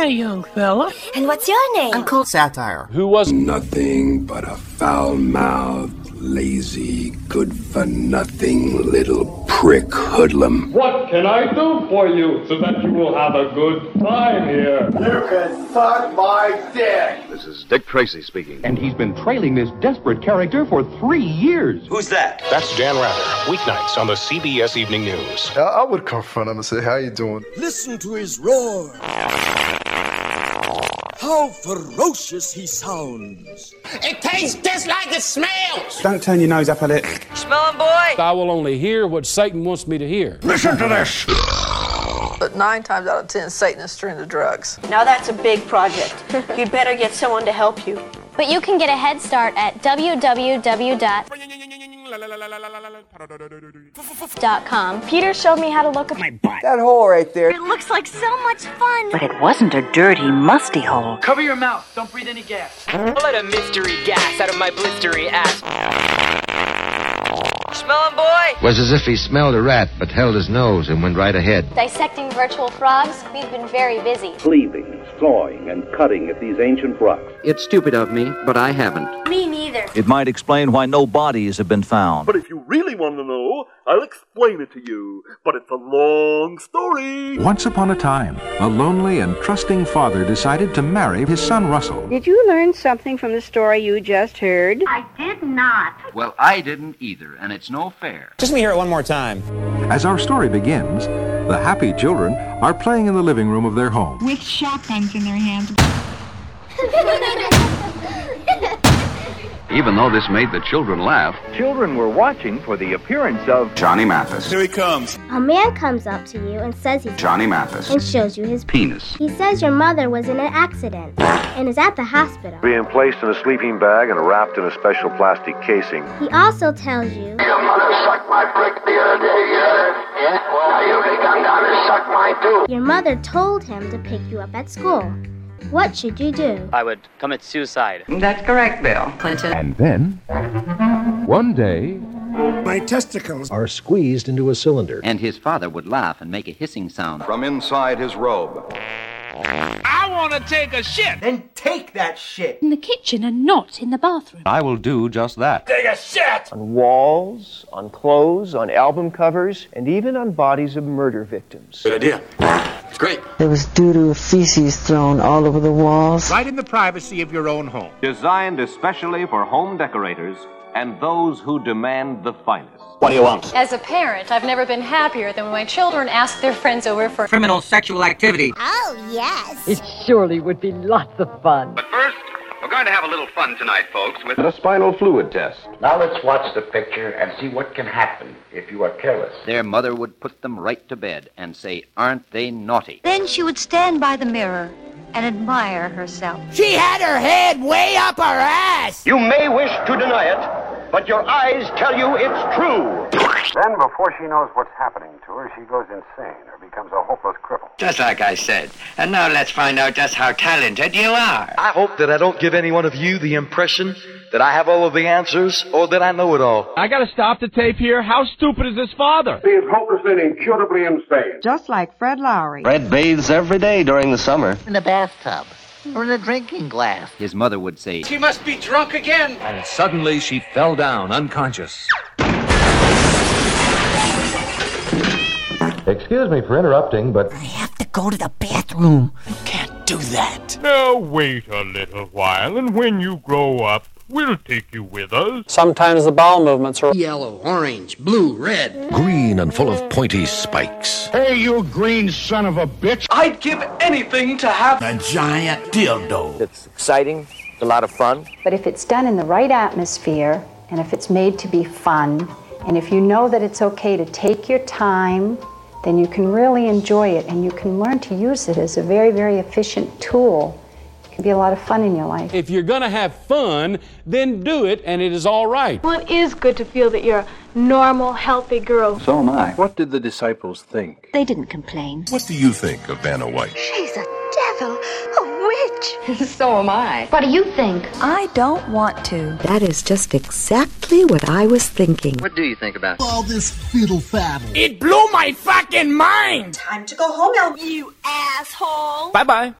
young fella. And what's your name? Uncle Satire. Who was nothing but a foul-mouthed, lazy, good-for-nothing little prick hoodlum. What can I do for you so that you will have a good time here? You can suck my dick! This is Dick Tracy speaking. And he's been trailing this desperate character for 3 years. Who's that? That's Dan Rather, weeknights on the CBS Evening News. I would confront him and say, how you doing? Listen to his roar. How ferocious he sounds. It tastes just like it smells. Don't turn your nose up at it. Smelling boy. I will only hear what Satan wants me to hear. Listen to this. But 9 times out of 10, Satanists are into drugs. Now that's a big project. You'd better get someone to help you. But you can get a head start at www.com. Peter showed me how to look at my butt. That hole right there. It looks like so much fun. But it wasn't a dirty, musty hole. Cover your mouth. Don't breathe any gas. I'll let a mystery gas out of my blistery ass. Smelling boy. Was as if he smelled a rat, but held his nose and went right ahead. Dissecting virtual frogs, we've been very busy. Cleaving, sawing, and cutting at these ancient rocks. It's stupid of me, but I haven't. Me neither. It might explain why no bodies have been found. But if you really want to know, I'll explain it to you. But it's a long story. Once upon a time, a lonely and trusting father decided to marry his son Russell. Did you learn something from the story you just heard? I did not. Well, I didn't either, and it's no fair. Just let me hear it one more time. As our story begins, the happy children are playing in the living room of their home. With shotguns in their hands. Even though this made the children laugh, children were watching for the appearance of Johnny Mathis. Here he comes. A man comes up to you and says he's Johnny Mathis. and shows you his penis. He says your mother was in an accident and is at the hospital. Being placed in a sleeping bag and wrapped in a special plastic casing. He also tells you Your mother sucked my prick the other day, yeah? Well, you can come down and suck mine too. your mother told him to pick you up at school. What should you do? I would commit suicide. That's correct, Bill Clinton. And then, one day, My testicles are squeezed into a cylinder. And his father would laugh and make a hissing sound From inside his robe. I want to take a shit. Then take that shit. In the kitchen and not in the bathroom. I will do just that. Take a shit. On walls, on clothes, on album covers, and even on bodies of murder victims. Good idea. It's great. There was doo-doo of feces thrown all over the walls. Right in the privacy of your own home. Designed especially for home decorators and those who demand the finest. What do you want? As a parent, I've never been happier than when my children ask their friends over for criminal sexual activity. Oh, yes. It surely would be lots of fun. But first, we're going to have a little fun tonight, folks, with A spinal fluid test. Now let's watch the picture and see what can happen if you are careless. their mother would put them right to bed and say, "Aren't they naughty?" Then she would stand by the mirror and admire herself. She had her head way up her ass. You may wish to deny it, but your eyes tell you it's true. Then, before she knows what's happening to her, she goes insane or becomes a hopeless cripple. Just like I said. And now let's find out just how talented you are. I hope that I don't give any one of you the impression that I have all of the answers or that I know it all. I gotta stop the tape here. How stupid is this father? He is hopelessly and incurably insane. Just like Fred Lowry. Fred bathes every day during the summer. In a bathtub. Or in a drinking glass. His mother would say, She must be drunk again. And suddenly she fell down unconscious. Excuse me for interrupting, but I have to go to the bathroom. You can't do that. Now wait a little while, and when you grow up, we'll take you with us. Sometimes the bowel movements are Yellow, orange, blue, red. green and full of pointy spikes. Hey, you green son of a bitch. I'd give anything to have A giant dildo. It's exciting, a lot of fun. But if it's done in the right atmosphere, and if it's made to be fun, and if you know that it's okay to take your time, then you can really enjoy it, and you can learn to use it as a very, very efficient tool. It can be a lot of fun in your life. If you're gonna have fun, then do it, and it is all right. Well, it is good to feel that you're a normal, healthy girl. So am I. What did the disciples think? They didn't complain. What do you think of Vanna White? She's a devil, a witch. So am I. What do you think? I don't want to. That is just exactly what I was thinking. "What do you think about All this fiddle faddle. It blew my fucking mind. Time to go home now, you asshole. Bye-bye.